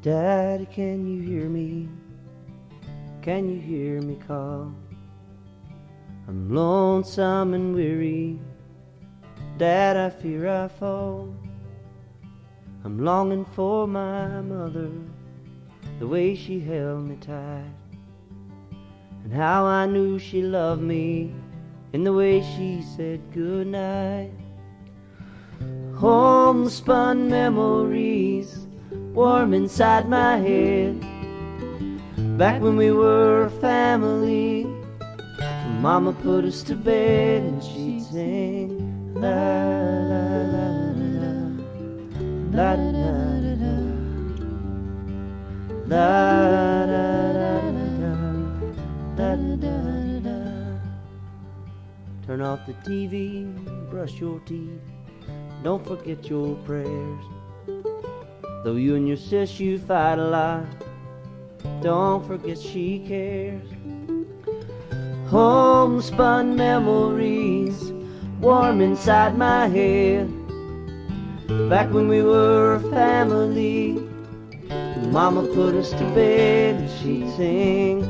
Daddy, can you hear me? Can you hear me call? I'm lonesome and weary, Dad, I fear I fall. I'm longing for my mother, the way she held me tight, and how I knew she loved me in the way she said goodnight. Homespun memories warm inside my head, back when we were a family. Mama put us to bed and she'd sing la la la la la la la la. Turn off the TV, brush your teeth, don't forget your prayers. Though you and your sis, you fight a lot, don't forget she cares. Homespun memories warm inside my head, back when we were a family. Mama put us to bed and she'd sing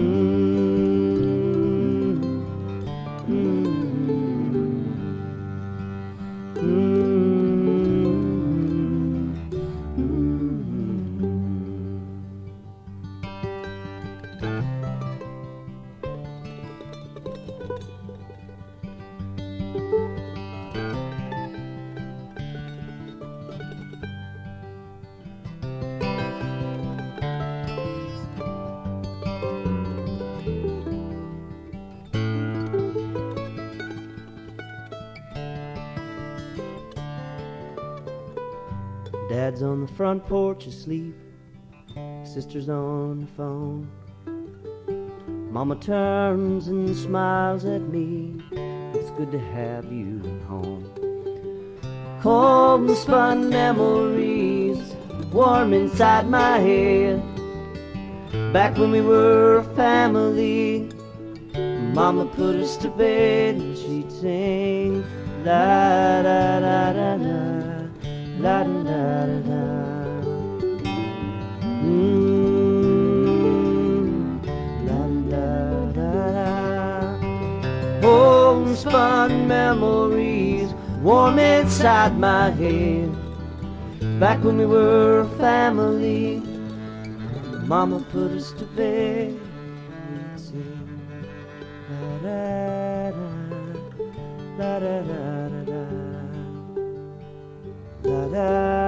Dad's on the front porch asleep, sister's on the phone. Mama turns and smiles at me, it's good to have you home. Homespun memories warm inside my head, back when we were a family. Mama put us to bed and she'd sing la da da da da, la da da da da. La da da da. Homespun memories warm inside my head, back when we were a family. Mama put us to bed and sing la da da, la da da da da, la da.